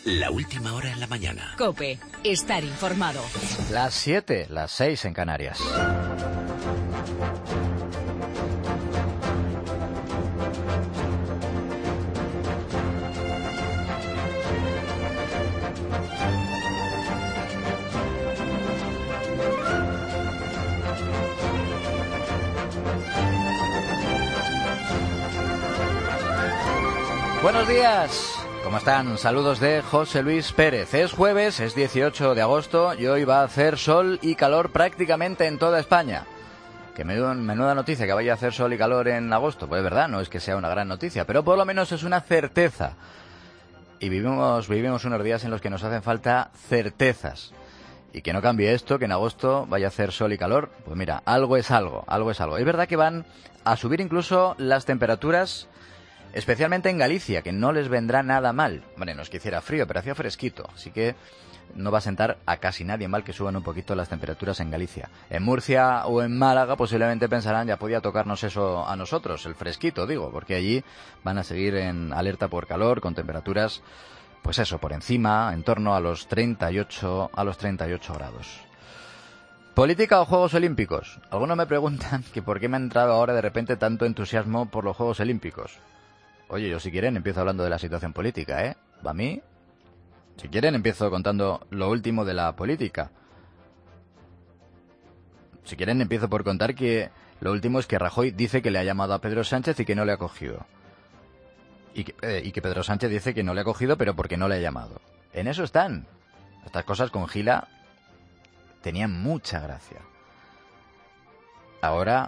La última hora en la mañana. COPE. Estar informado. Las 7, las 6 en Canarias. Buenos días. ¿Cómo están? Saludos de José Luis Pérez. Es jueves, es 18 de agosto y hoy va a hacer sol y calor prácticamente en toda España. Que menuda noticia que vaya a hacer sol y calor en agosto. Pues es verdad, no es que sea una gran noticia, pero por lo menos es una certeza. Y vivimos unos días en los que nos hacen falta certezas. Y que no cambie esto, que en agosto vaya a hacer sol y calor. Pues mira, algo es algo. Es verdad que van a subir incluso las temperaturas, especialmente en Galicia, que no les vendrá nada mal. Bueno, no es que hiciera frío, pero hacía fresquito, así que no va a sentar a casi nadie mal que suban un poquito las temperaturas en Galicia. En Murcia o en Málaga posiblemente pensarán, ya podía tocarnos eso a nosotros, el fresquito, digo, porque allí van a seguir en alerta por calor, con temperaturas, pues eso, por encima, en torno a los 38 grados. ¿Política o Juegos Olímpicos? Algunos me preguntan que por qué me ha entrado ahora de repente tanto entusiasmo por los Juegos Olímpicos. Oye, yo si quieren empiezo hablando de la situación política, ¿eh? ¿Va a mí? Si quieren empiezo contando lo último de la política. Si quieren empiezo por contar que lo último es que Rajoy dice que le ha llamado a Pedro Sánchez y que no le ha cogido. Y que Pedro Sánchez dice que no le ha cogido, pero porque no le ha llamado. En eso están. Estas cosas con Gila tenían mucha gracia. Ahora,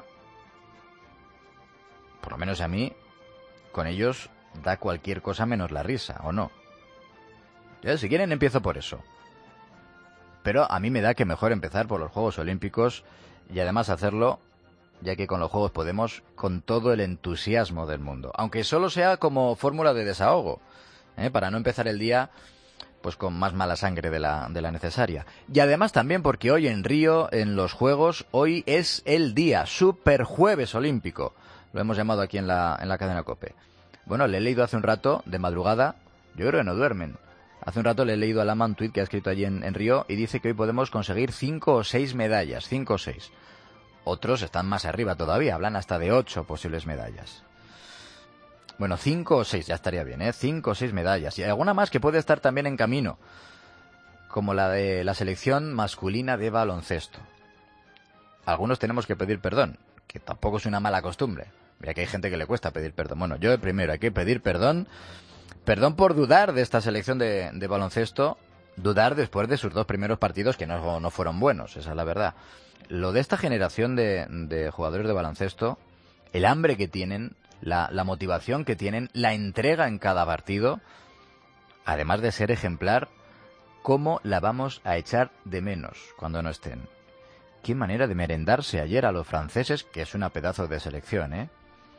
por lo menos a mí, con ellos da cualquier cosa menos la risa, ¿o no? Yo, si quieren, empiezo por eso. Pero a mí me da que mejor empezar por los Juegos Olímpicos y además hacerlo, ya que con los Juegos podemos, con todo el entusiasmo del mundo. Aunque solo sea como fórmula de desahogo, para no empezar el día pues con más mala sangre de la necesaria. Y además también porque hoy en Río, en los Juegos, hoy es el día Super Jueves Olímpico. Lo hemos llamado aquí en la cadena COPE. Bueno, le he leído hace un rato, de madrugada, yo creo que no duermen. Hace un rato le he leído a Lama un tuit que ha escrito allí en Río y dice que hoy podemos conseguir 5 o 6 medallas, 5 o 6. Otros están más arriba todavía, hablan hasta de 8 posibles medallas. Bueno, 5 o 6 ya estaría bien, 5 o 6 medallas. Y hay alguna más que puede estar también en camino, como la de la selección masculina de baloncesto. Algunos tenemos que pedir perdón, que tampoco es una mala costumbre. Mira que hay gente que le cuesta pedir perdón. Bueno, yo primero hay que pedir perdón. Perdón por dudar de esta selección de baloncesto. Dudar después de sus 2 primeros partidos que no fueron buenos, esa es la verdad. Lo de esta generación de jugadores de baloncesto, el hambre que tienen, la motivación que tienen, la entrega en cada partido, además de ser ejemplar, ¿cómo la vamos a echar de menos cuando no estén? Qué manera de merendarse ayer a los franceses, que es una pedazo de selección,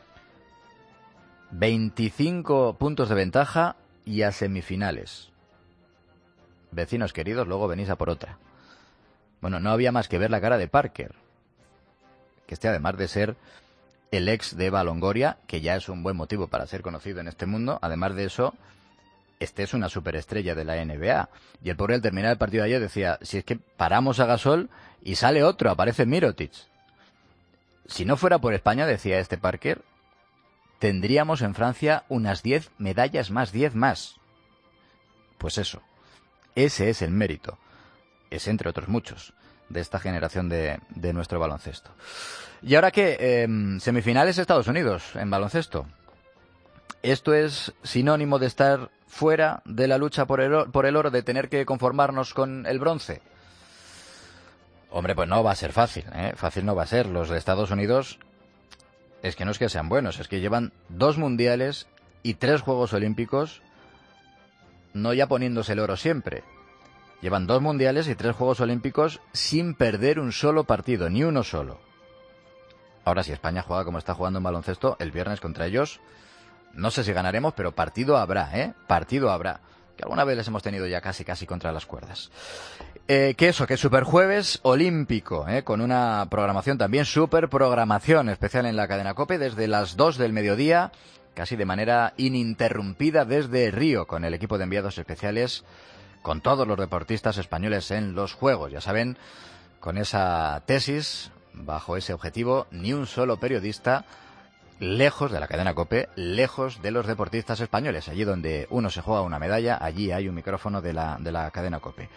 25 puntos de ventaja y a semifinales. Vecinos queridos, luego venís a por otra. Bueno, no había más que ver la cara de Parker, que además de ser el ex de Eva Longoria, que ya es un buen motivo para ser conocido en este mundo, además de eso, es una superestrella de la NBA. Y el pobre al terminar el partido de ayer decía, si es que paramos a Gasol y sale otro, aparece Mirotic. Si no fuera por España, decía este Parker, tendríamos en Francia unas 10 medallas más, 10 más. Pues eso, ese es el mérito. Es entre otros muchos de esta generación de nuestro baloncesto. Y ahora que semifinales Estados Unidos en baloncesto. Esto es sinónimo de estar fuera de la lucha por el oro, de tener que conformarnos con el bronce. Hombre, pues no va a ser fácil, fácil no va a ser. Los de Estados Unidos es que no es que sean buenos, es que llevan 2 mundiales y 3 Juegos Olímpicos, no ya poniéndose el oro siempre. Llevan 2 mundiales y 3 Juegos Olímpicos sin perder un solo partido, ni uno solo. Ahora, si España juega como está jugando en baloncesto, el viernes contra ellos, no sé si ganaremos, pero partido habrá, partido habrá. Que alguna vez les hemos tenido ya casi contra las cuerdas. Que Super Jueves Olímpico, con una programación también, super programación especial en la cadena COPE, desde las 2 del mediodía, casi de manera ininterrumpida desde Río, con el equipo de enviados especiales, con todos los deportistas españoles en los Juegos. Ya saben, con esa tesis, bajo ese objetivo, ni un solo periodista lejos de la cadena COPE, lejos de los deportistas españoles. Allí donde uno se juega una medalla, allí hay un micrófono de la cadena COPE.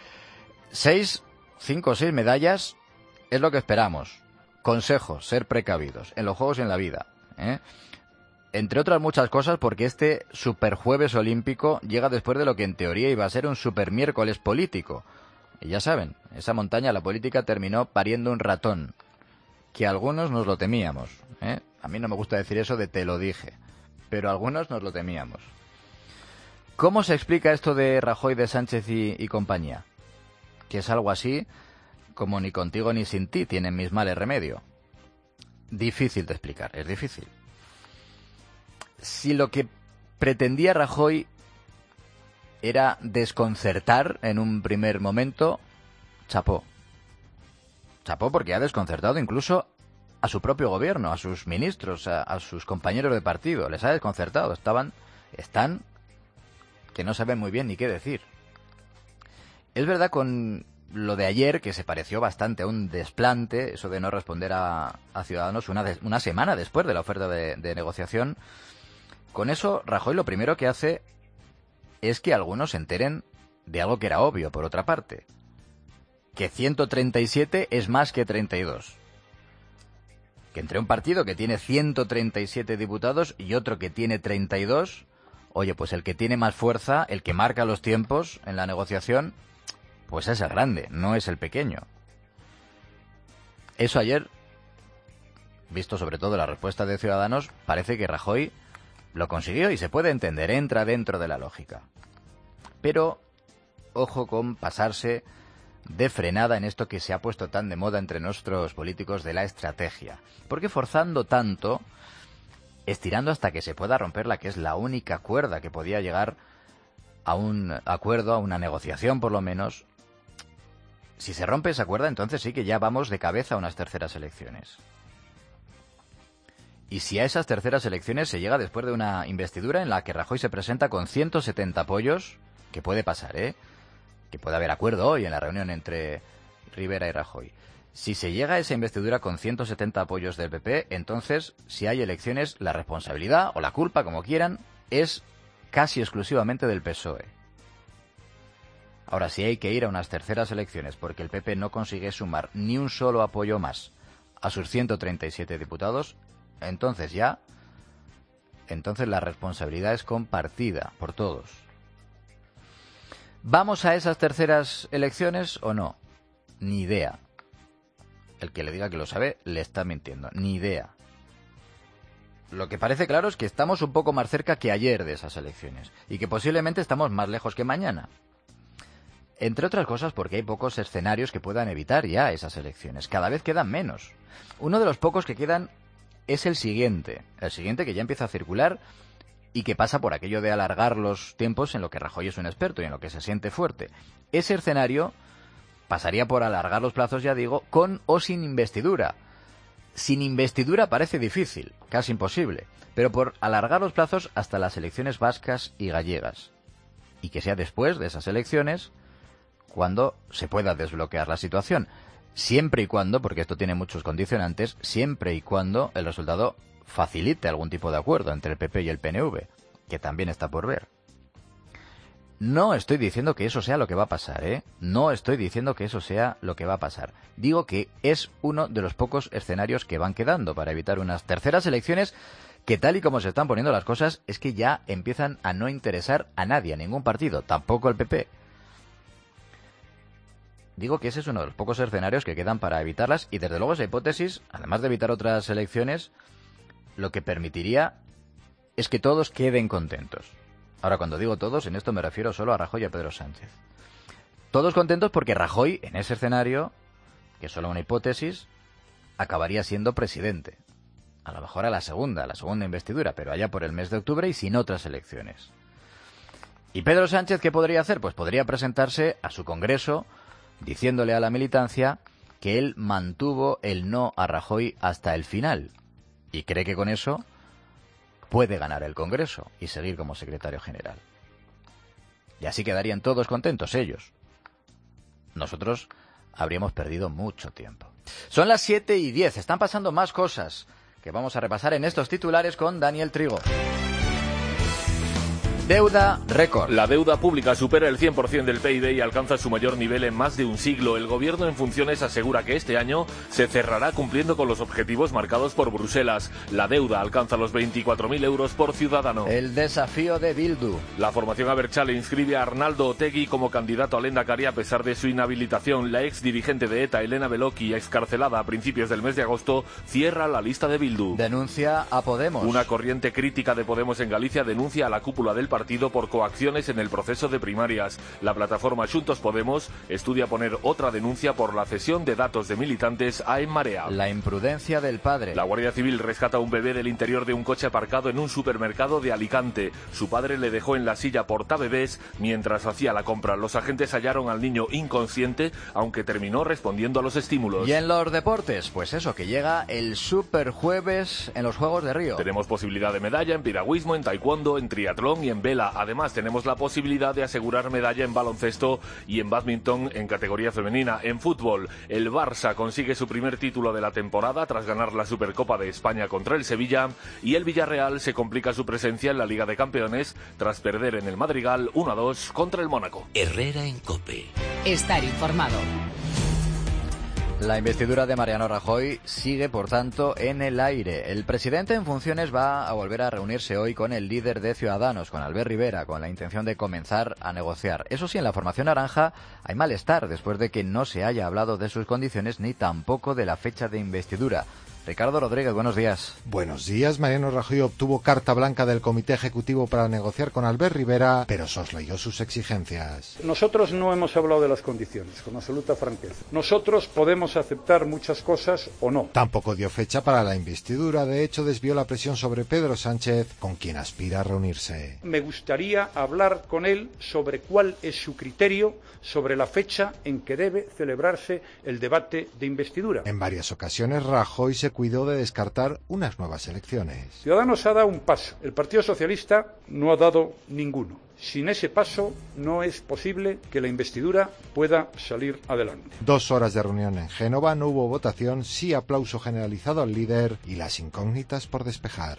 5 o 6 medallas es lo que esperamos. Consejo, ser precavidos en los Juegos y en la vida, ¿eh? Entre otras muchas cosas, porque este superjueves olímpico llega después de lo que en teoría iba a ser un supermiércoles político. Y ya saben, esa montaña, la política, terminó pariendo un ratón, que algunos nos lo temíamos, ¿eh? A mí no me gusta decir eso de te lo dije, pero algunos nos lo temíamos. ¿Cómo se explica esto de Rajoy, de Sánchez y compañía? Que es algo así como ni contigo ni sin ti tienen mis males remedio. Difícil de explicar, es difícil. Si lo que pretendía Rajoy era desconcertar en un primer momento, chapó. Chapó porque ha desconcertado incluso a su propio gobierno, a sus ministros, a sus compañeros de partido. Les ha desconcertado. Están que no saben muy bien ni qué decir. Es verdad con lo de ayer, que se pareció bastante a un desplante, eso de no responder a Ciudadanos una semana después de la oferta de negociación. Con eso, Rajoy lo primero que hace es que algunos se enteren de algo que era obvio, por otra parte. Que 137 es más que 32. Que entre un partido que tiene 137 diputados y otro que tiene 32, oye, pues el que tiene más fuerza, el que marca los tiempos en la negociación, pues es el grande, no es el pequeño. Eso ayer, visto sobre todo la respuesta de Ciudadanos, parece que Rajoy lo consiguió y se puede entender, entra dentro de la lógica. Pero, ojo con pasarse de frenada en esto que se ha puesto tan de moda entre nuestros políticos de la estrategia. Porque forzando tanto, estirando hasta que se pueda romper la que es la única cuerda que podía llegar a un acuerdo, a una negociación por lo menos, si se rompe esa cuerda, entonces sí que ya vamos de cabeza a unas terceras elecciones. Y si a esas terceras elecciones se llega después de una investidura en la que Rajoy se presenta con 170 apoyos, que puede pasar, que puede haber acuerdo hoy en la reunión entre Rivera y Rajoy. Si se llega a esa investidura con 170 apoyos del PP, entonces, si hay elecciones, la responsabilidad, o la culpa, como quieran, es casi exclusivamente del PSOE. Ahora, si hay que ir a unas terceras elecciones porque el PP no consigue sumar ni un solo apoyo más a sus 137 diputados, entonces la responsabilidad es compartida por todos. ¿Vamos a esas terceras elecciones o no? Ni idea. El que le diga que lo sabe le está mintiendo. Ni idea. Lo que parece claro es que estamos un poco más cerca que ayer de esas elecciones y que posiblemente estamos más lejos que mañana. Entre otras cosas porque hay pocos escenarios que puedan evitar ya esas elecciones. Cada vez quedan menos. Uno de los pocos que quedan es el siguiente que ya empieza a circular y que pasa por aquello de alargar los tiempos en lo que Rajoy es un experto y en lo que se siente fuerte. Ese escenario pasaría por alargar los plazos, ya digo, con o sin investidura. Sin investidura parece difícil, casi imposible, pero por alargar los plazos hasta las elecciones vascas y gallegas. Y que sea después de esas elecciones cuando se pueda desbloquear la situación. Siempre y cuando, porque esto tiene muchos condicionantes, siempre y cuando el resultado facilite algún tipo de acuerdo entre el PP y el PNV, que también está por ver. No estoy diciendo que eso sea lo que va a pasar, No estoy diciendo que eso sea lo que va a pasar. Digo que es uno de los pocos escenarios que van quedando para evitar unas terceras elecciones que, tal y como se están poniendo las cosas, es que ya empiezan a no interesar a nadie, a ningún partido, tampoco al PP. Digo que ese es uno de los pocos escenarios que quedan para evitarlas y desde luego esa hipótesis, además de evitar otras elecciones, lo que permitiría es que todos queden contentos. Ahora, cuando digo todos, en esto me refiero solo a Rajoy y a Pedro Sánchez. Todos contentos porque Rajoy, en ese escenario, que es solo una hipótesis, acabaría siendo presidente. A lo mejor a la segunda investidura, pero allá por el mes de octubre y sin otras elecciones. ¿Y Pedro Sánchez qué podría hacer? Pues podría presentarse a su Congreso diciéndole a la militancia que él mantuvo el no a Rajoy hasta el final. Y cree que con eso puede ganar el Congreso y seguir como secretario general. Y así quedarían todos contentos ellos. Nosotros habríamos perdido mucho tiempo. Son las 7:10, están pasando más cosas que vamos a repasar en estos titulares con Daniel Trigo. Deuda récord. La deuda pública supera el 100% del PIB y alcanza su mayor nivel en más de un siglo. El gobierno en funciones asegura que este año se cerrará cumpliendo con los objetivos marcados por Bruselas. La deuda alcanza los 24.000 euros por ciudadano. El desafío de Bildu. La formación Abertzale inscribe a Arnaldo Otegi como candidato a Lehendakari a pesar de su inhabilitación. La ex dirigente de ETA, Elena Beloki, excarcelada a principios del mes de agosto, cierra la lista de Bildu. Denuncia a Podemos. Una corriente crítica de Podemos en Galicia denuncia a la cúpula del partido por coacciones en el proceso de primarias. La plataforma Xuntos Podemos estudia poner otra denuncia por la cesión de datos de militantes a En Marea. La imprudencia del padre. La Guardia Civil rescata a un bebé del interior de un coche aparcado en un supermercado de Alicante. Su padre le dejó en la silla portabebés mientras hacía la compra. Los agentes hallaron al niño inconsciente, aunque terminó respondiendo a los estímulos. Y en los deportes, pues eso, que llega el Superjueves en los Juegos de Río. Tenemos posibilidad de medalla en piragüismo, en taekwondo, en triatlón y en vela. Además, tenemos la posibilidad de asegurar medalla en baloncesto y en bádminton en categoría femenina. En fútbol, el Barça consigue su primer título de la temporada tras ganar la Supercopa de España contra el Sevilla, y el Villarreal se complica su presencia en la Liga de Campeones tras perder en el Madrigal 1-2 contra el Mónaco. Herrera en COPE. Estar informado. La investidura de Mariano Rajoy sigue, por tanto, en el aire. El presidente en funciones va a volver a reunirse hoy con el líder de Ciudadanos, con Albert Rivera, con la intención de comenzar a negociar. Eso sí, en la formación naranja hay malestar después de que no se haya hablado de sus condiciones ni tampoco de la fecha de investidura. Ricardo Rodríguez, buenos días. Buenos días. Mariano Rajoy obtuvo carta blanca del Comité Ejecutivo para negociar con Albert Rivera, pero soslayó sus exigencias. Nosotros no hemos hablado de las condiciones, con absoluta franqueza. Nosotros podemos aceptar muchas cosas o no. Tampoco dio fecha para la investidura. De hecho, desvió la presión sobre Pedro Sánchez, con quien aspira a reunirse. Me gustaría hablar con él sobre cuál es su criterio sobre la fecha en que debe celebrarse el debate de investidura. En varias ocasiones, Rajoy se cuidó de descartar unas nuevas elecciones. Ciudadanos ha dado un paso. El Partido Socialista no ha dado ninguno. Sin ese paso no es posible que la investidura pueda salir adelante. 2 horas de reunión en Génova, no hubo votación, sí aplauso generalizado al líder y las incógnitas por despejar.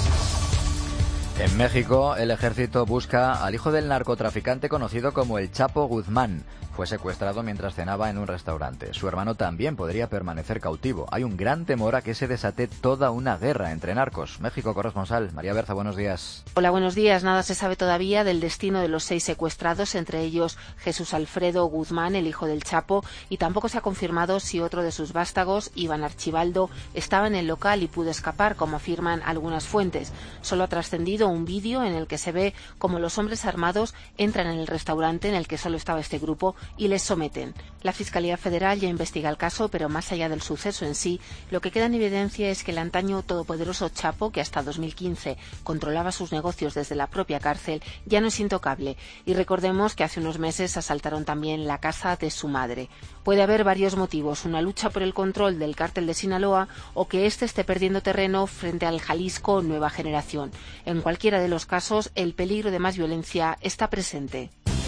En México, el ejército busca al hijo del narcotraficante conocido como el Chapo Guzmán. Fue secuestrado mientras cenaba en un restaurante. Su hermano también podría permanecer cautivo. Hay un gran temor a que se desate toda una guerra entre narcos. México, corresponsal. María Berza, buenos días. Hola, buenos días. Nada se sabe todavía del destino de los 6 secuestrados, entre ellos Jesús Alfredo Guzmán, el hijo del Chapo, y tampoco se ha confirmado si otro de sus vástagos, Iván Archibaldo, estaba en el local y pudo escapar, como afirman algunas fuentes. Solo ha trascendido un vídeo en el que se ve cómo los hombres armados entran en el restaurante en el que solo estaba este grupo y les someten. La Fiscalía Federal ya investiga el caso, pero más allá del suceso en sí, lo que queda en evidencia es que el antaño todopoderoso Chapo, que hasta 2015 controlaba sus negocios desde la propia cárcel, ya no es intocable. Y recordemos que hace unos meses asaltaron también la casa de su madre. Puede haber varios motivos: una lucha por el control del cártel de Sinaloa o que éste esté perdiendo terreno frente al Jalisco Nueva Generación. En cualquiera de los casos, el peligro de más violencia está presente.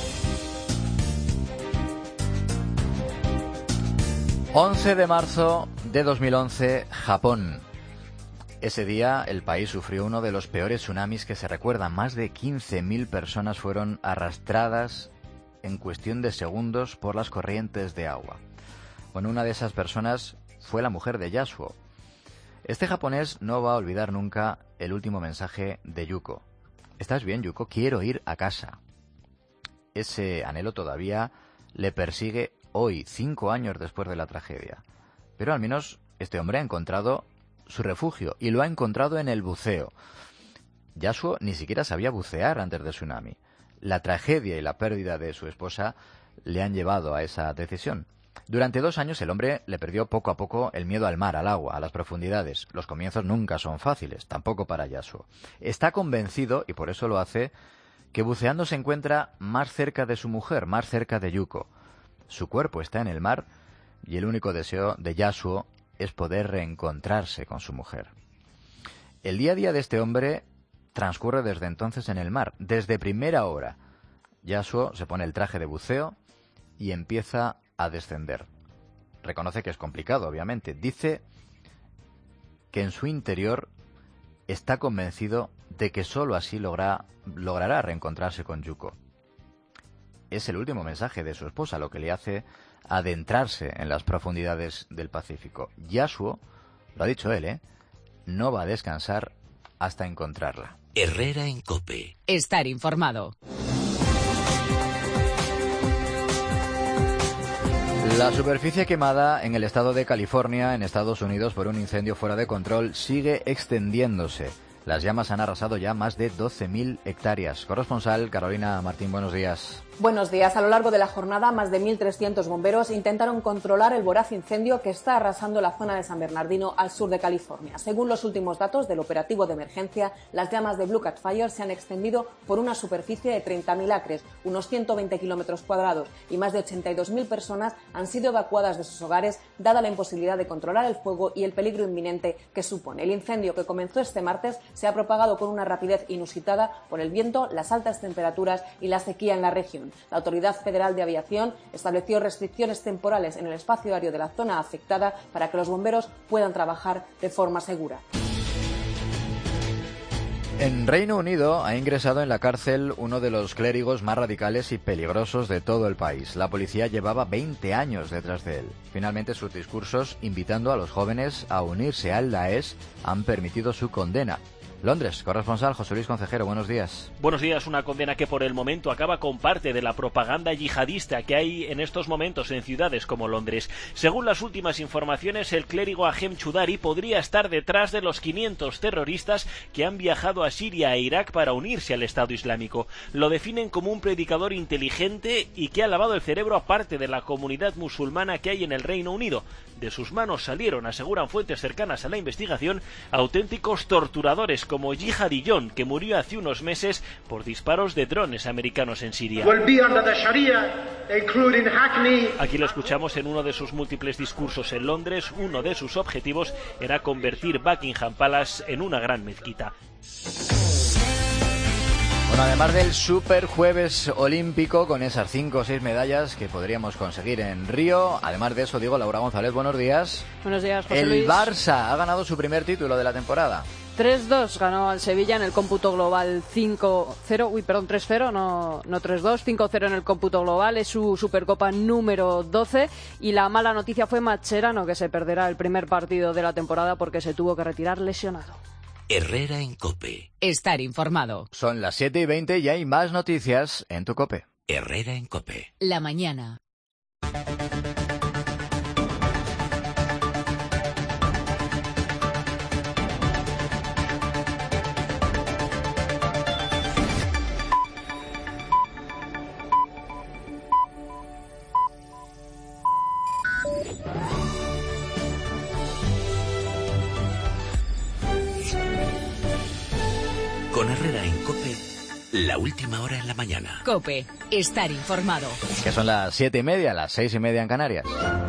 11 de marzo de 2011, Japón. Ese día el país sufrió uno de los peores tsunamis que se recuerdan. Más de 15.000 personas fueron arrastradas en cuestión de segundos por las corrientes de agua. Bueno, una de esas personas fue la mujer de Yasuo. Este japonés no va a olvidar nunca el último mensaje de Yuko. ¿Estás bien, Yuko? Quiero ir a casa. Ese anhelo todavía le persigue hoy, 5 años después de la tragedia. Pero al menos este hombre ha encontrado su refugio y lo ha encontrado en el buceo. Yasuo ni siquiera sabía bucear antes del tsunami. La tragedia y la pérdida de su esposa le han llevado a esa decisión. Durante 2 años el hombre le perdió poco a poco el miedo al mar, al agua, a las profundidades. Los comienzos nunca son fáciles, tampoco para Yasuo. Está convencido, y por eso lo hace, que buceando se encuentra más cerca de su mujer, más cerca de Yuko. Su cuerpo está en el mar y el único deseo de Yasuo es poder reencontrarse con su mujer. El día a día de este hombre transcurre desde entonces en el mar, desde primera hora. Yasuo se pone el traje de buceo y empieza a descender. Reconoce que es complicado, obviamente. Dice que en su interior está convencido de que sólo así logrará reencontrarse con Yuko. Es el último mensaje de su esposa lo que le hace adentrarse en las profundidades del Pacífico. Yasuo, lo ha dicho él, no va a descansar hasta encontrarla. Herrera en COPE. Estar informado. La superficie quemada en el estado de California, en Estados Unidos, por un incendio fuera de control, sigue extendiéndose. Las llamas han arrasado ya más de 12.000 hectáreas. Corresponsal Carolina Martín, buenos días. Buenos días. A lo largo de la jornada, más de 1.300 bomberos intentaron controlar el voraz incendio que está arrasando la zona de San Bernardino, al sur de California. Según los últimos datos del operativo de emergencia, las llamas de Blue Cat Fire se han extendido por una superficie de 30.000 acres, unos 120 kilómetros cuadrados, y más de 82.000 personas han sido evacuadas de sus hogares, dada la imposibilidad de controlar el fuego y el peligro inminente que supone. El incendio, que comenzó este martes, se ha propagado con una rapidez inusitada por el viento, las altas temperaturas y la sequía en la región. La Autoridad Federal de Aviación estableció restricciones temporales en el espacio aéreo de la zona afectada para que los bomberos puedan trabajar de forma segura. En Reino Unido ha ingresado en la cárcel uno de los clérigos más radicales y peligrosos de todo el país. La policía llevaba 20 años detrás de él. Finalmente, sus discursos invitando a los jóvenes a unirse al Daesh han permitido su condena. Londres, corresponsal José Luis Concejero, buenos días. Buenos días, una condena que por el momento acaba con parte de la propaganda yihadista que hay en estos momentos en ciudades como Londres. Según las últimas informaciones, el clérigo Ahem Choudary podría estar detrás de los 500 terroristas que han viajado a Siria e Irak para unirse al Estado Islámico. Lo definen como un predicador inteligente y que ha lavado el cerebro a parte de la comunidad musulmana que hay en el Reino Unido. De sus manos salieron, aseguran fuentes cercanas a la investigación, auténticos torturadores como Jihadi John, que murió hace unos meses por disparos de drones americanos en Siria. Aquí lo escuchamos en uno de sus múltiples discursos en Londres. Uno de sus objetivos era convertir Buckingham Palace en una gran mezquita. Bueno, además del Super Jueves Olímpico, con esas 5 o 6 medallas que podríamos conseguir en Río, además de eso, digo, Laura González, buenos días. Buenos días, José Luis. El Barça ha ganado su primer título de la temporada. 3-2 ganó al Sevilla en el cómputo global 3-0, no 3-2, 5-0 en el cómputo global, es su Supercopa número 12, y la mala noticia fue Mascherano, que se perderá el primer partido de la temporada porque se tuvo que retirar lesionado. Herrera en COPE. Estar informado. Son las 7:20 y hay más noticias en tu COPE. Herrera en COPE. La mañana. Con Herrera en COPE, la última hora en la mañana. COPE. Estar informado. Que son las 7:30, las 6:30 en Canarias.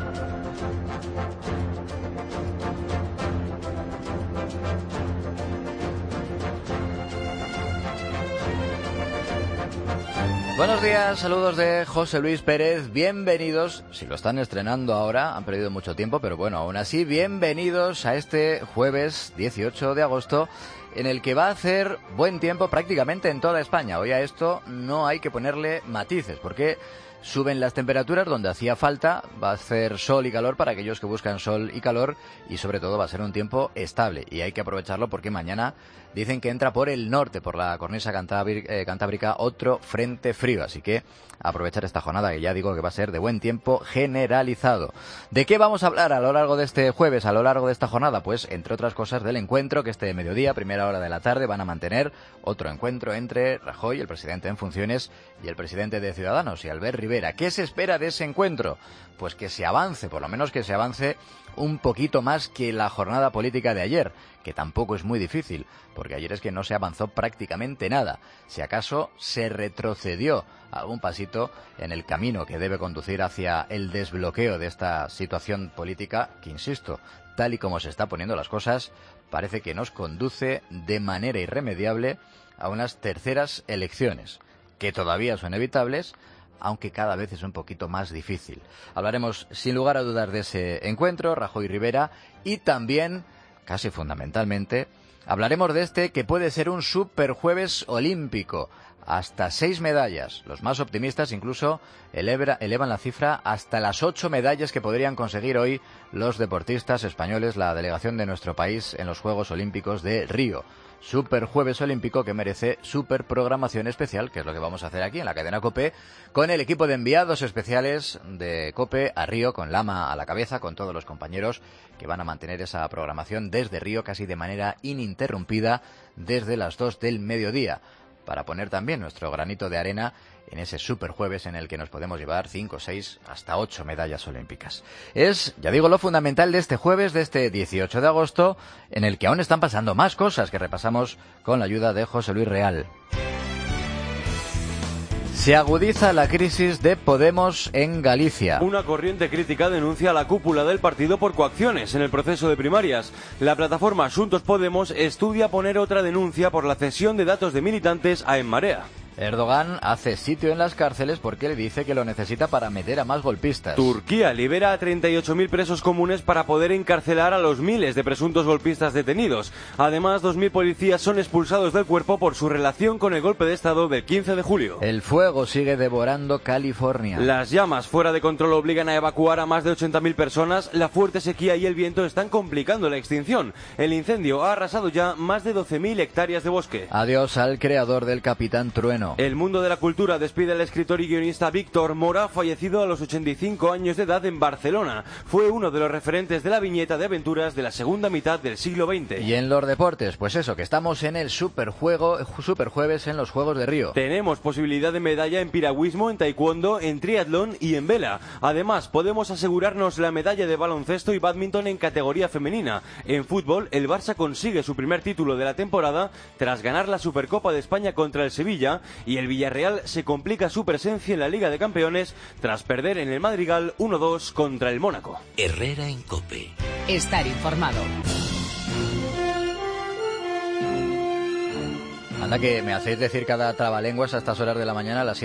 Buenos días, saludos de José Luis Pérez, bienvenidos, si lo están estrenando ahora, han perdido mucho tiempo, pero bueno, aún así, bienvenidos a este jueves 18 de agosto, en el que va a hacer buen tiempo prácticamente en toda España. Hoy a esto no hay que ponerle matices, porque suben las temperaturas donde hacía falta, va a hacer sol y calor para aquellos que buscan sol y calor, y sobre todo va a ser un tiempo estable, y hay que aprovecharlo porque mañana dicen que entra por el norte, por la cornisa cantábrica, otro frente frío, así que aprovechar esta jornada, que ya digo que va a ser de buen tiempo generalizado. ¿De qué vamos a hablar a lo largo de este jueves, a lo largo de esta jornada? Pues, entre otras cosas, del encuentro que este mediodía, primera hora de la tarde, van a mantener otro encuentro entre Rajoy, el presidente en funciones, y el presidente de Ciudadanos, y Albert Rivera, Rivera. ¿Qué se espera de ese encuentro? Pues que se avance, por lo menos que se avance un poquito más que la jornada política de ayer, que tampoco es muy difícil, porque ayer es que no se avanzó prácticamente nada. Si acaso se retrocedió algún pasito en el camino que debe conducir hacia el desbloqueo de esta situación política, que insisto, tal y como se está poniendo las cosas, parece que nos conduce de manera irremediable a unas terceras elecciones, que todavía son evitables, aunque cada vez es un poquito más difícil. Hablaremos sin lugar a dudas de ese encuentro, Rajoy-Rivera, y también, casi fundamentalmente, hablaremos de este que puede ser un superjueves olímpico. Hasta 6 medallas. Los más optimistas incluso elevan la cifra hasta las 8 medallas que podrían conseguir hoy los deportistas españoles, la delegación de nuestro país en los Juegos Olímpicos de Río. Super jueves olímpico que merece super programación especial, que es lo que vamos a hacer aquí en la cadena COPE, con el equipo de enviados especiales de COPE a Río, con Lama a la cabeza, con todos los compañeros que van a mantener esa programación desde Río casi de manera ininterrumpida desde las 2 del mediodía, para poner también nuestro granito de arena en ese superjueves en el que nos podemos llevar 5, 6, hasta 8 medallas olímpicas. Es, ya digo, lo fundamental de este jueves, de este 18 de agosto, en el que aún están pasando más cosas que repasamos con la ayuda de José Luis Real. Se agudiza la crisis de Podemos en Galicia. Una corriente crítica denuncia a la cúpula del partido por coacciones en el proceso de primarias. La plataforma Asuntos Podemos estudia poner otra denuncia por la cesión de datos de militantes a En Marea. Erdogan hace sitio en las cárceles porque le dice que lo necesita para meter a más golpistas. Turquía libera a 38.000 presos comunes para poder encarcelar a los miles de presuntos golpistas detenidos. Además, 2.000 policías son expulsados del cuerpo por su relación con el golpe de Estado del 15 de julio. El fuego sigue devorando California. Las llamas fuera de control obligan a evacuar a más de 80.000 personas. La fuerte sequía y el viento están complicando la extinción. El incendio ha arrasado ya más de 12.000 hectáreas de bosque. Adiós al creador del Capitán Trueno. El mundo de la cultura despide al escritor y guionista Víctor Mora, fallecido a los 85 años de edad en Barcelona. Fue uno de los referentes de la viñeta de aventuras de la segunda mitad del siglo XX. Y en los deportes, pues eso, que estamos en el superjueves en los Juegos de Río. Tenemos posibilidad de medalla en piragüismo, en taekwondo, en triatlón y en vela. Además, podemos asegurarnos la medalla de baloncesto y bádminton en categoría femenina. En fútbol, el Barça consigue su primer título de la temporada tras ganar la Supercopa de España contra el Sevilla, y el Villarreal se complica su presencia en la Liga de Campeones tras perder en el Madrigal 1-2 contra el Mónaco. Herrera en COPE. Estar informado. Anda que me hacéis decir cada trabalenguas a estas horas de la mañana, a las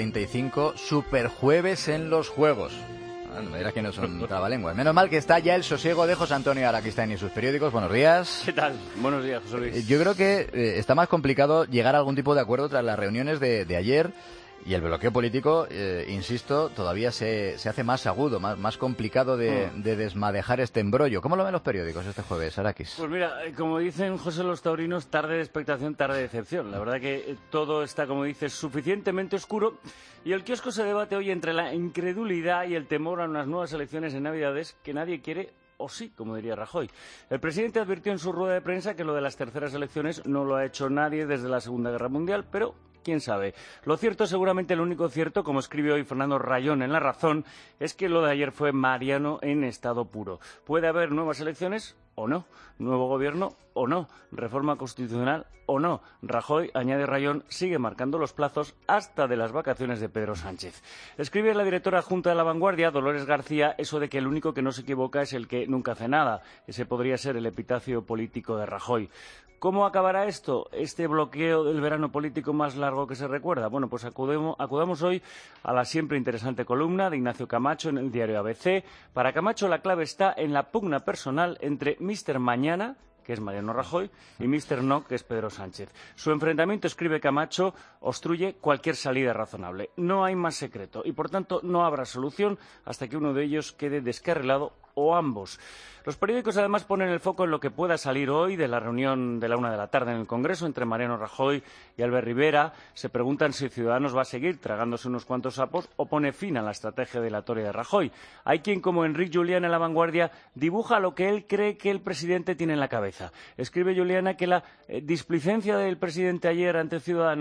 7:35, superjueves en los Juegos. No me dirás que no son trabalenguas. Menos mal que está ya el sosiego de José Antonio Araquistain y sus periódicos. Buenos días. ¿Qué tal? Buenos días, José Luis. Yo creo que está más complicado llegar a algún tipo de acuerdo tras las reuniones de ayer, y el bloqueo político, insisto, todavía se hace más agudo, más complicado de desmadejar este embrollo. ¿Cómo lo ven los periódicos este jueves, Araquis? Pues mira, como dicen José los taurinos, tarde de expectación, tarde de decepción. La verdad que todo está, como dices, suficientemente oscuro, y el kiosco se debate hoy entre la incredulidad y el temor a unas nuevas elecciones en Navidades que nadie quiere, o sí, como diría Rajoy. El presidente advirtió en su rueda de prensa que lo de las terceras elecciones no lo ha hecho nadie desde la Segunda Guerra Mundial, pero quién sabe. Lo cierto, seguramente lo único cierto, como escribe hoy Fernando Rayón en La Razón, es que lo de ayer fue mariano en estado puro. ¿Puede haber nuevas elecciones o no? ¿Nuevo gobierno o no? ¿Reforma constitucional o no? Rajoy, añade Rayón, sigue marcando los plazos hasta de las vacaciones de Pedro Sánchez. Escribe la directora adjunta de La Vanguardia, Dolores García, eso de que el único que no se equivoca es el que nunca hace nada. Ese podría ser el epitafio político de Rajoy. ¿Cómo acabará esto? Este bloqueo del verano político más largo que se recuerda. Bueno, pues acudamos hoy a la siempre interesante columna de Ignacio Camacho en el diario ABC. Para Camacho la clave está en la pugna personal entre Mr. Mañana, que es Mariano Rajoy, y Mr. No, que es Pedro Sánchez. Su enfrentamiento, escribe Camacho, obstruye cualquier salida razonable. No hay más secreto y, por tanto, no habrá solución hasta que uno de ellos quede descarrilado o ambos. Los periódicos además ponen el foco en lo que pueda salir hoy de la reunión de la 1 de la tarde en el Congreso entre Mariano Rajoy y Albert Rivera. Se preguntan si Ciudadanos va a seguir tragándose unos cuantos sapos o pone fin a la estrategia dilatoria de Rajoy. Hay quien, como Enrique Juliana en La Vanguardia, dibuja lo que él cree que el presidente tiene en la cabeza. Escribe Juliana que la displicencia del presidente ayer ante Ciudadanos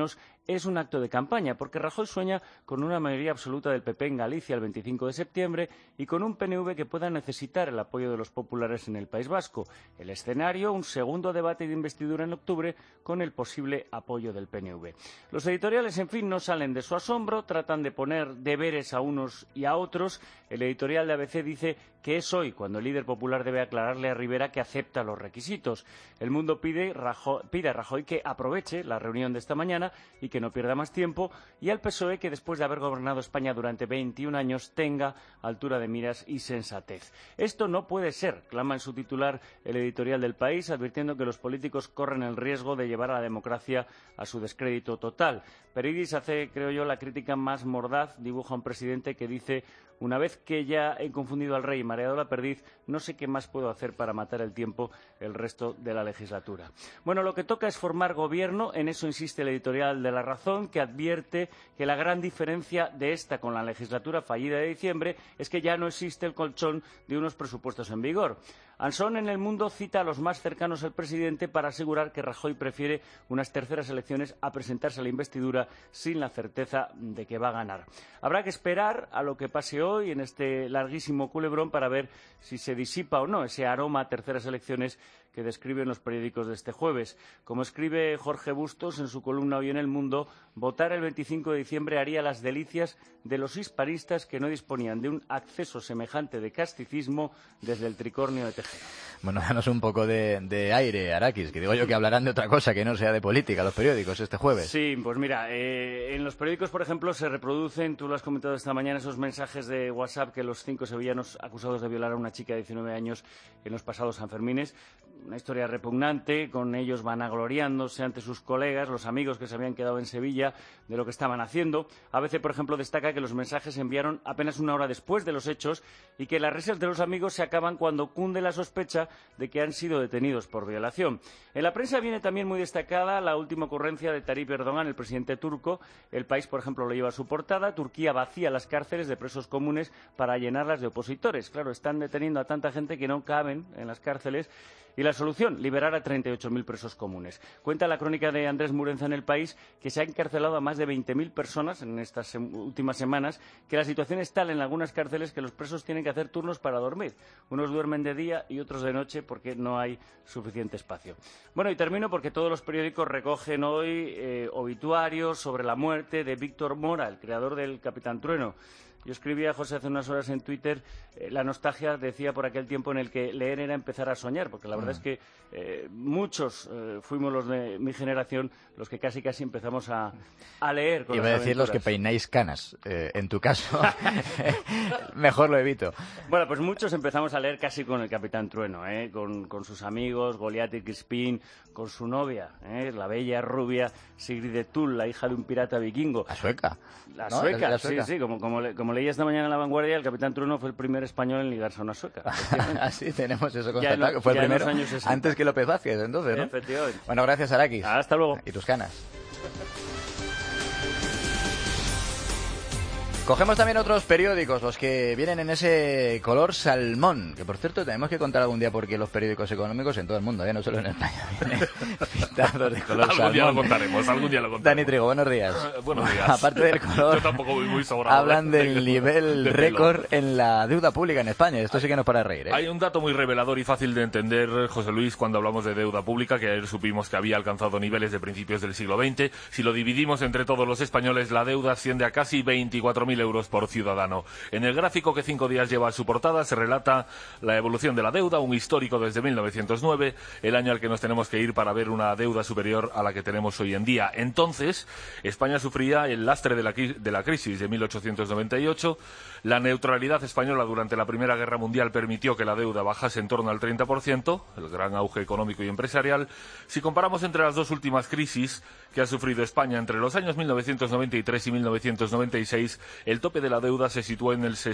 es un acto de campaña, porque Rajoy sueña con una mayoría absoluta del PP en Galicia el 25 de septiembre y con un PNV que pueda necesitar el apoyo de los populares en el País Vasco. El escenario, un segundo debate de investidura en octubre con el posible apoyo del PNV. Los editoriales, en fin, no salen de su asombro, tratan de poner deberes a unos y a otros. El editorial de ABC dice que es hoy cuando el líder popular debe aclararle a Rivera que acepta los requisitos. El Mundo pide a Rajoy que aproveche la reunión de esta mañana y que no pierda más tiempo, y al PSOE que después de haber gobernado España durante 21 años tenga altura de miras y sensatez. Esto no puede ser, clama en su titular el editorial del País, advirtiendo que los políticos corren el riesgo de llevar a la democracia a su descrédito total. Peridis hace, creo yo, la crítica más mordaz, dibuja un presidente que dice: una vez que ya he confundido al rey y mareado la perdiz, no sé qué más puedo hacer para matar el tiempo el resto de la legislatura. Bueno, lo que toca es formar gobierno, en eso insiste el editorial de La Razón, que advierte que la gran diferencia de esta con la legislatura fallida de diciembre es que ya no existe el colchón de unos presupuestos en vigor. Ansón en El Mundo cita a los más cercanos al presidente para asegurar que Rajoy prefiere unas terceras elecciones a presentarse a la investidura sin la certeza de que va a ganar. Habrá que esperar a lo que pase hoy en este larguísimo culebrón para ver si se disipa o no ese aroma a terceras elecciones que describen los periódicos de este jueves. Como escribe Jorge Bustos en su columna Hoy en El Mundo, votar el 25 de diciembre haría las delicias de los hispanistas que no disponían de un acceso semejante de casticismo desde el tricornio de Tejero. Bueno, danos un poco de aire, Arakis, que digo yo que hablarán de otra cosa que no sea de política los periódicos este jueves. Sí, pues mira, en los periódicos, por ejemplo, se reproducen, tú lo has comentado esta mañana, esos mensajes de WhatsApp que los 5 sevillanos acusados de violar a una chica de 19 años en los pasados Sanfermines. Una historia repugnante, con ellos vanagloriándose ante sus colegas, los amigos que se habían quedado en Sevilla, de lo que estaban haciendo. ABC, por ejemplo, destaca que los mensajes se enviaron apenas una hora después de los hechos y que las risas de los amigos se acaban cuando cunde la sospecha de que han sido detenidos por violación. En la prensa viene también muy destacada la última ocurrencia de Tayyip Erdogan, el presidente turco. El País, por ejemplo, lo lleva a su portada. Turquía vacía las cárceles de presos comunes para llenarlas de opositores. Claro, están deteniendo a tanta gente que no caben en las cárceles. Y la solución, liberar a 38.000 presos comunes. Cuenta la crónica de Andrés Murenza en El País que se ha encarcelado a más de 20.000 personas en estas últimas semanas, que la situación es tal en algunas cárceles que los presos tienen que hacer turnos para dormir. Unos duermen de día y otros de noche porque no hay suficiente espacio. Bueno, y termino porque todos los periódicos recogen hoy obituarios sobre la muerte de Víctor Mora, el creador del Capitán Trueno. Yo escribía, José, hace unas horas en Twitter, la nostalgia decía por aquel tiempo en el que leer era empezar a soñar, porque la verdad es que muchos fuimos los de mi generación los que casi empezamos a leer. Iba a decir los que peináis canas. En tu caso, mejor lo evito. Bueno, pues muchos empezamos a leer casi con el Capitán Trueno, con sus amigos, Goliat y Crispín, con su novia, la bella rubia Sigrid de Tull, la hija de un pirata vikingo. La sueca. La ¿no? sueca, La sueca. Sí, como leí esta mañana en La Vanguardia, el Capitán Trueno fue el primer español en ligarse a una sueca. Así tenemos eso constatado. Fue el primero antes que López Vázquez, entonces, ¿no? Efectivamente. Bueno, gracias, Arakis. Hasta luego. Y tus canas. Cogemos también otros periódicos, los que vienen en ese color salmón, que por cierto tenemos que contar algún día por qué los periódicos económicos en todo el mundo, no solo en España, vienen pintados de color salmón. Algún día lo contaremos. Dani Trigo, buenos días. Buenos días. Aparte del color, yo tampoco voy muy sobrado. Hablan del nivel récord en la deuda pública en España. Esto sí que nos para reír, ¿eh? Hay un dato muy revelador y fácil de entender, José Luis, cuando hablamos de deuda pública, que ayer supimos que había alcanzado niveles de principios del siglo XX. Si lo dividimos entre todos los españoles, la deuda asciende a casi 24.000 euros por ciudadano. En el gráfico que 5 días lleva a su portada se relata la evolución de la deuda, un histórico desde 1909, el año al que nos tenemos que ir para ver una deuda superior a la que tenemos hoy en día. Entonces, España sufría el lastre de la crisis de 1898. La neutralidad española durante la Primera Guerra Mundial permitió que la deuda bajase en torno al 30%, el gran auge económico y empresarial. Si comparamos entre las dos últimas crisis que ha sufrido España entre los años 1993 y 1996, El tope de la deuda se situó en el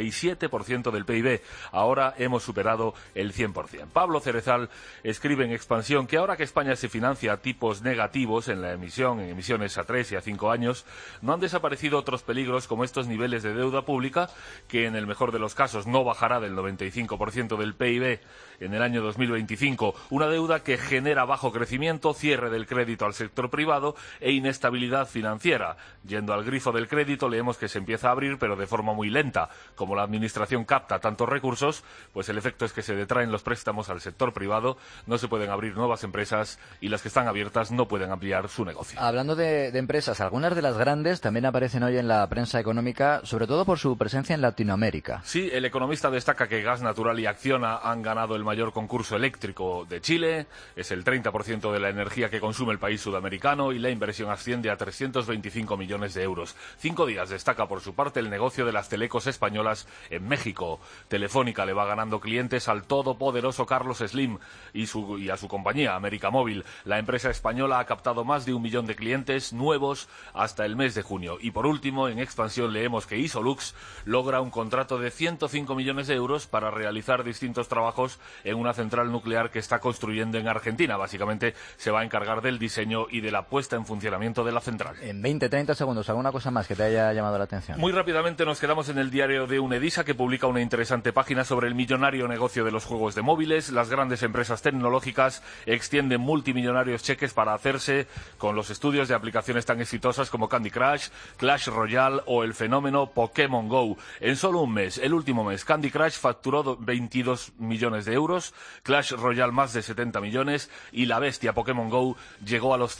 67% del PIB. Ahora hemos superado el 100%. Pablo Cerezal escribe en Expansión que ahora que España se financia a tipos negativos en emisiones a 3 y a 5 años, no han desaparecido otros peligros como estos niveles de deuda pública, que en el mejor de los casos no bajará del 95% del PIB en el año 2025, una deuda que genera bajo crecimiento, cierre del crédito al sector privado e inestabilidad financiera. Yendo al grifo del crédito, leemos que se empieza a abrir, pero de forma muy lenta. Como la administración capta tantos recursos, pues el efecto es que se detraen los préstamos al sector privado, no se pueden abrir nuevas empresas y las que están abiertas no pueden ampliar su negocio. Hablando de empresas, algunas de las grandes también aparecen hoy en la prensa económica, sobre todo por su presencia en Latinoamérica. Sí, el economista destaca que Gas Natural y Acciona han ganado el mayor concurso eléctrico de Chile, es el 30% de la energía que consume el país sudamericano y la inversión asciende a 325 millones de euros. 5 días destaca por su parte el negocio de las telecos españolas en México. Telefónica le va ganando clientes al todopoderoso Carlos Slim y a su compañía América Móvil. La empresa española ha captado más de 1 millón de clientes nuevos hasta el mes de junio. Y por último, en Expansión leemos que Isolux logra un contrato de 105 millones de euros para realizar distintos trabajos en una central nuclear que está construyendo en Argentina. Básicamente se va a encargar del diseño y de la puesta en funcionamiento de la central. En 20-30 segundos, ¿alguna cosa más que te haya llamado la atención? Muy rápidamente nos quedamos en el diario de Unedisa, que publica una interesante página sobre el millonario negocio de los juegos de móviles. Las grandes empresas tecnológicas extienden multimillonarios cheques para hacerse con los estudios de aplicaciones tan exitosas como Candy Crush, Clash Royale o el fenómeno Pokémon Go. En solo un mes, el último mes, Candy Crush facturó 22 millones de euros, Clash Royale más de 70 millones y la bestia Pokémon Go llegó a los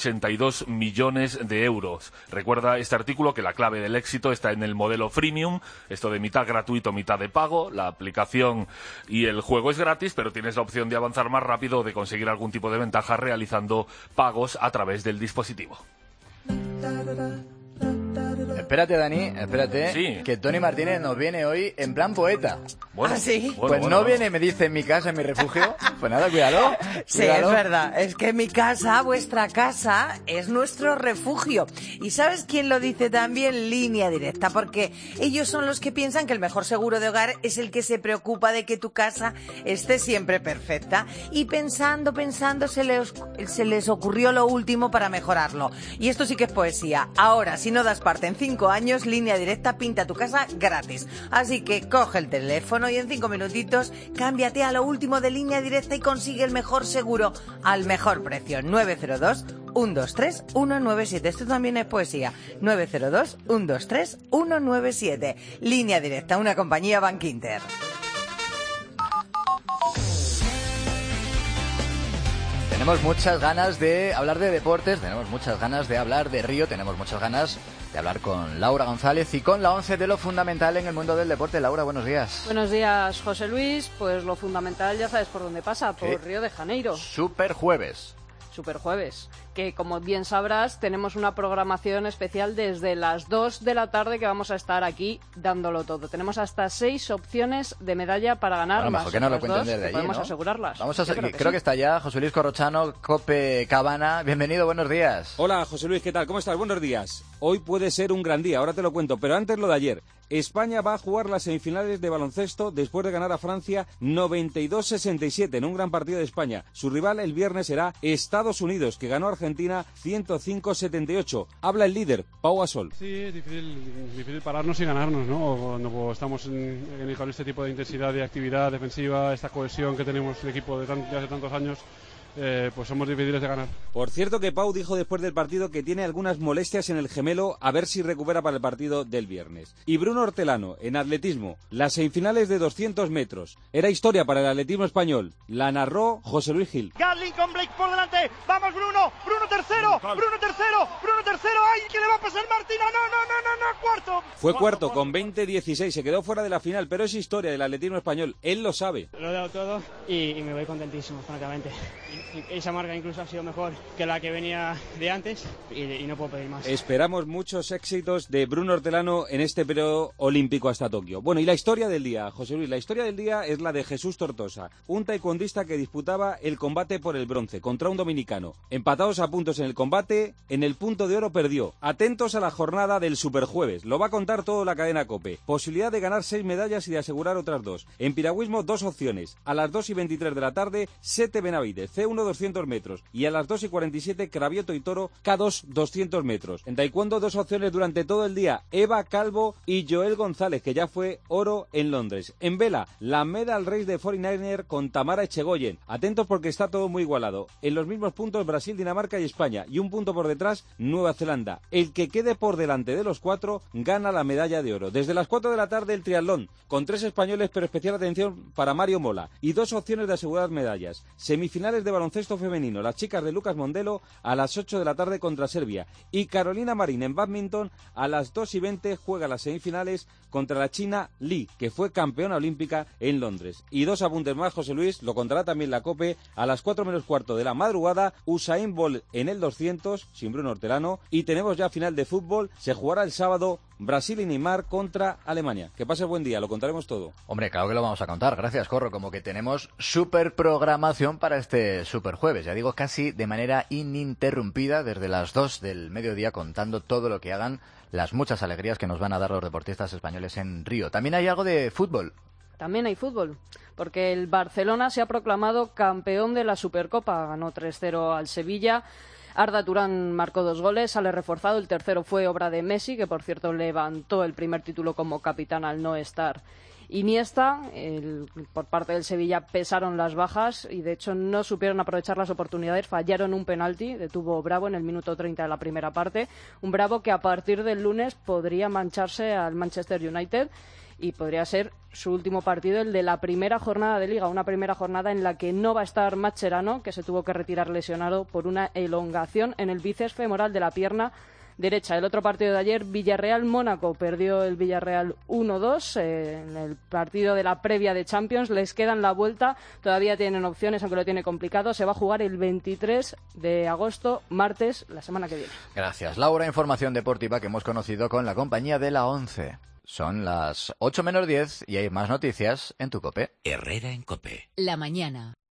182 millones de euros. Recuerda este artículo que la clave del éxito está en el modelo freemium, esto de mitad gratuito, mitad de pago. La aplicación y el juego es gratis, pero tienes la opción de avanzar más rápido o de conseguir algún tipo de ventaja realizando pagos a través del dispositivo. Espérate, Dani, espérate, sí, que Tony Martínez nos viene hoy en plan poeta. Bueno, ¿ah, sí? Pues no viene y me dice en mi casa, en mi refugio. Pues nada, cuídalo. Sí, es verdad. Es que mi casa, vuestra casa, es nuestro refugio. ¿Y sabes quién lo dice también? Línea Directa, porque ellos son los que piensan que el mejor seguro de hogar es el que se preocupa de que tu casa esté siempre perfecta. Y pensando, se les ocurrió lo último para mejorarlo. Y esto sí que es poesía. Ahora, si no das parte en 5 años, Línea Directa pinta tu casa gratis. Así que coge el teléfono y en 5 minutitos cámbiate a lo último de Línea Directa y consigue el mejor seguro al mejor precio. 902-123-197. Esto también es poesía. 902-123-197. Línea Directa, una compañía Bankinter. Tenemos muchas ganas de hablar de deportes, tenemos muchas ganas de hablar de Río, tenemos muchas ganas de hablar con Laura González y con la 11 de lo fundamental en el mundo del deporte. Laura, buenos días. Buenos días, José Luis. Pues lo fundamental ya sabes por dónde pasa, por Río de Janeiro. Super jueves, que como bien sabrás tenemos una programación especial desde las 2 de la tarde que vamos a estar aquí dándolo todo. Tenemos hasta 6 opciones de medalla para ganar. Bueno, mejor que no lo cuenten desde allí, podemos ¿no? asegurarlas. Creo que está ya José Luis Corrochano, Cope Cabana. Bienvenido, buenos días. Hola, José Luis, ¿qué tal? ¿Cómo estás? Buenos días. Hoy puede ser un gran día, ahora te lo cuento, pero antes lo de ayer. España va a jugar las semifinales de baloncesto después de ganar a Francia 92-67 en un gran partido de España. Su rival el viernes será Estados Unidos, que ganó a Argentina 105-78. Habla el líder, Pau Gasol. Sí, es difícil pararnos y ganarnos, ¿no? Cuando estamos con este tipo de intensidad de actividad defensiva, esta cohesión que tenemos el equipo de hace tantos años. Pues somos difíciles de ganar. Por cierto que Pau dijo después del partido que tiene algunas molestias en el gemelo, a ver si recupera para el partido del viernes. Y Bruno Hortelano, en atletismo, las semifinales de 200 metros. Era historia para el atletismo español. La narró José Luis Gil. Gatling con Blake por delante. Vamos Bruno tercero. ¡Ay, que le va a pasar Martina! No, cuarto. Fue cuarto con 20-16, se quedó fuera de la final, pero es historia del atletismo español. Él lo sabe. Lo he dado todo y me voy contentísimo, francamente. esa marca incluso ha sido mejor que la que venía de antes y no puedo pedir más. Esperamos muchos éxitos de Bruno Hortelano en este periodo olímpico hasta Tokio. Bueno, y la historia del día, José Luis, la historia del día es la de Jesús Tortosa, un taekwondista que disputaba el combate por el bronce contra un dominicano. Empatados a puntos en el combate, en el punto de oro perdió. Atentos a la jornada del Superjueves, lo va a contar todo la cadena COPE. Posibilidad de ganar 6 medallas y de asegurar otras 2. En piragüismo, 2 opciones. A las 2:23 de la tarde, Sete Benavides, C1 200 metros. Y a las 2:47, Cravioto y Toro, K2 200 metros. En taekwondo, 2 opciones durante todo el día. Eva Calvo y Joel González, que ya fue oro en Londres. En vela, la medal race de 49er con Tamara Echegoyen. Atentos porque está todo muy igualado. En los mismos puntos, Brasil, Dinamarca y España. Y un punto por detrás, Nueva Zelanda. El que quede por delante de los 4 gana la medalla de oro. Desde las 4 de la tarde, el triatlón, con 3 españoles, pero especial atención para Mario Mola. Y 2 opciones de asegurar medallas. Semifinales de baloncesto femenino, las chicas de Lucas Mondelo a las 8 de la tarde contra Serbia. Y Carolina Marín en bádminton a las 2:20 juega las semifinales contra la china Li, que fue campeona olímpica en Londres. Y 2 apuntes más, José Luis, lo contará también la COPE, a las 4 menos cuarto de la madrugada, Usain Bolt en el 200, sin Bruno Hortelano, y tenemos ya final de fútbol, se jugará el sábado Brasil y Neymar contra Alemania. Que pase buen día, lo contaremos todo. Hombre, claro que lo vamos a contar, gracias Corro, como que tenemos super programación para este Superjueves, ya digo, casi de manera ininterrumpida desde las 2 del mediodía, contando todo lo que hagan, las muchas alegrías que nos van a dar los deportistas españoles en Río. También hay algo de fútbol. También hay fútbol, porque el Barcelona se ha proclamado campeón de la Supercopa, ganó 3-0 al Sevilla. Arda Turán marcó 2 goles, sale reforzado, el tercero fue obra de Messi, que por cierto levantó el primer título como capitán al no estar Iniesta. Por parte del Sevilla pesaron las bajas y de hecho no supieron aprovechar las oportunidades, fallaron un penalti, detuvo Bravo en el minuto 30 de la primera parte, un Bravo que a partir del lunes podría mancharse al Manchester United y podría ser su último partido, el de la primera jornada de Liga, una primera jornada en la que no va a estar Mascherano, que se tuvo que retirar lesionado por una elongación en el bíceps femoral de la pierna derecha. El otro partido de ayer, Villarreal-Mónaco, perdió el Villarreal 1-2 en el partido de la previa de Champions. Les quedan la vuelta, todavía tienen opciones, aunque lo tiene complicado. Se va a jugar el 23 de agosto, martes, la semana que viene. Gracias, Laura. Información deportiva que hemos conocido con la compañía de la 11. Son las 8 menos 10 y hay más noticias en tu COPE. Herrera en COPE. La mañana.